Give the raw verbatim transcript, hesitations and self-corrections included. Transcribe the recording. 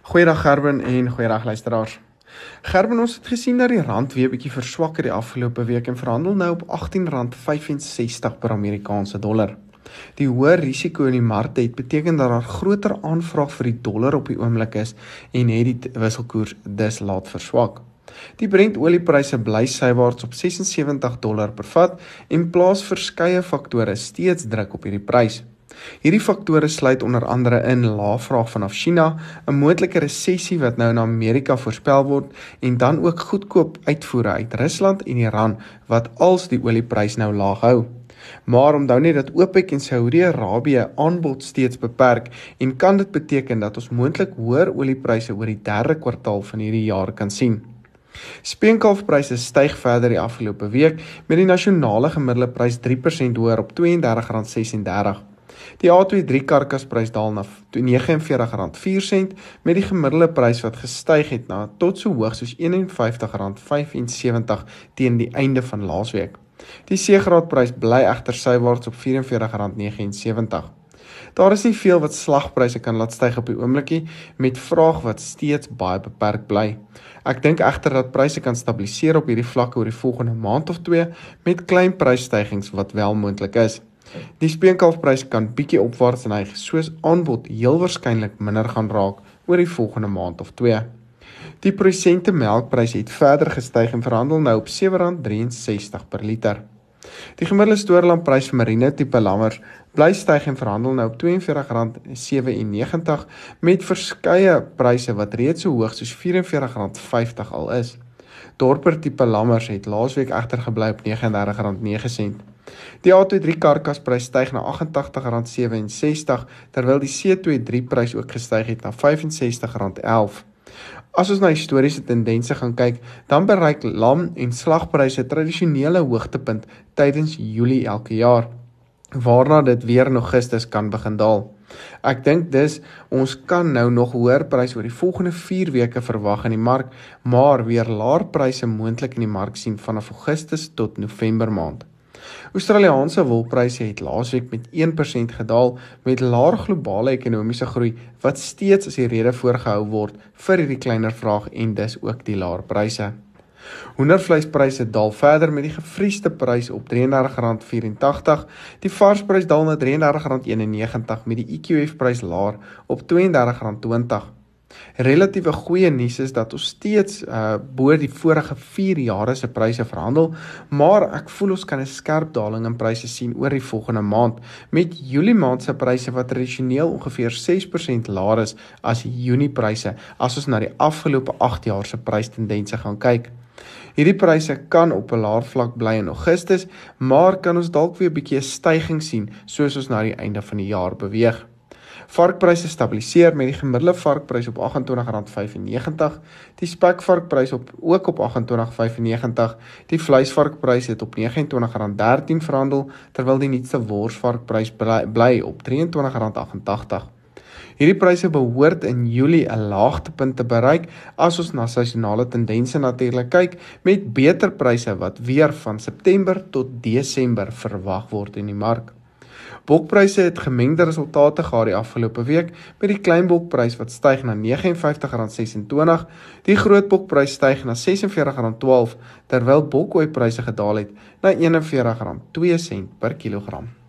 Goeiedag Gerben en goeiedag luisteraars. Gerben, ons het gesien dat die rand weer bietjie verswak het die afgelope week en verhandel nou op agttien rand vyfensestig per Amerikaanse dollar. Die hoë risiko in die markte het beteken dat daar groter aanvraag vir die dollar op die oomblik is en het die wisselkoers dus laat verswak. Die Brent oliepryse bly sywaarts op ses en sewentig dollar per vat en plaas verskeie faktore steeds druk op hierdie prys. Hierdie faktore sluit onder andere in lae vraag vanaf China, 'n moontlike resessie wat nou in Amerika voorspel word en dan ook goedkoop uitvoere uit Rusland en Iran wat als die olieprys nou laag hou. Maar onthou net dat OPEC en Saudi-Arabië aanbod steeds beperk en kan dit beteken dat ons moontlik hoër oliepryse oor die derde kwartaal van hierdie jaar kan sien. Speenkalfpryse styg verder die afgelope week met die nasionale gemiddelde prys drie persent hoër op twee en dertig rand sesendertig. Die A twee drie karkasprys daal na negenenveertig rand vier sent met die gemiddelde prys wat gestyg het na tot so hoog soos een en vyftig rand vyfensewentig teen die einde van laasweek. Die C-graadprys bly egter sywaarts op vyf en veertig rand negenensewentig. Daar is nie veel wat slagpryse kan laat styg op die oomblikie met vraag wat steeds baie beperk bly. Ek dink egter dat pryse kan stabiliseer op hierdie vlakke oor die volgende maand of twee met klein prysstygings wat wel moontlik is. Die speenkalfprys kan bietjie opwaarts neig, soos aanbod heel waarskynlik minder gaan raak oor die volgende maand of twee. Die prosente melkprys het verder gestyg en verhandel nou op sewe rand drieënsestig per liter. Die gemiddelde stoorlamprys vir marine tipe lammers bly styg en verhandel nou op twee en veertig rand sewennegentig met verskeie pryse wat reeds so hoog soos vyf en veertig rand vyftig al is. Dorper tipe lammers het laasweek egter gebly op negenendertig rand nege sent. Die A twee drie karkasprys styg na agt agt rand sewensestig terwyl die C twee drie prys ook gestyg het na vyf en sestig rand elf. As ons na historiese tendense gaan kyk, dan bereik lam- en slagpryse tradisionele hoogtepunt tydens Julie elke jaar, waarna dit weer in Augustus kan begin daal. Ek dink dus, ons kan nou nog hoër pryse oor die volgende vier weke verwag in die mark, maar weer laer pryse moontlik in die mark sien vanaf Augustus tot November maand. Australiaanse wolpryse het laasweek met een persent gedaal met laer globale ekonomiese groei wat steeds as die rede voorgehou word vir hierdie kleiner vraag en dus ook die laer pryse. Hoendervleispryse daal verder met die gevriesde prys op drie en dertig rand vyerentagtig, die varsprys daal na drie en dertig rand eenennegentig met die E Q F-prys laer op twee en dertig rand twintig. Relatiewe goeie nuus is dat ons steeds uh, bo die vorige vier jare se pryse verhandel, maar ek voel ons kan 'n skerp daling in pryse sien oor die volgende maand, met Julie maand se pryse wat tradisioneel ongeveer ses persent laer is as Junie pryse, as ons na die afgelope agt jaar se prystendense gaan kyk. Hierdie pryse kan op 'n laer vlak bly in Augustus, maar kan ons dalk weer 'n bietjie 'n styging sien soos ons na die einde van die jaar beweeg. Varkpryse stabiliseer met die gemiddelde varkprys op agt en twintig rand vyfennegentig, die spekvarkprys op ook op agt en twintig rand vyfennegentig, die vleisvarkprys het op nege en twintig rand dertien verhandel, terwyl die nuutste worsvarkprys bly, bly op drie en twintig rand agt-en-tagtig. Hierdie pryse behoort in Julie 'n laagtepunt te bereik as ons na seisonale tendense natuurlik kyk met beter pryse wat weer van September tot Desember verwag word in die mark. Bokpryse het gemengde resultate gehad die afgelope week met die kleinbokprys wat styg na nege en vyftig rand sesentwintig, die grootbokprys styg na ses en veertig rand twaalf terwyl bokoeipryse gedaal het na een en veertig rand twee sent per kilogram.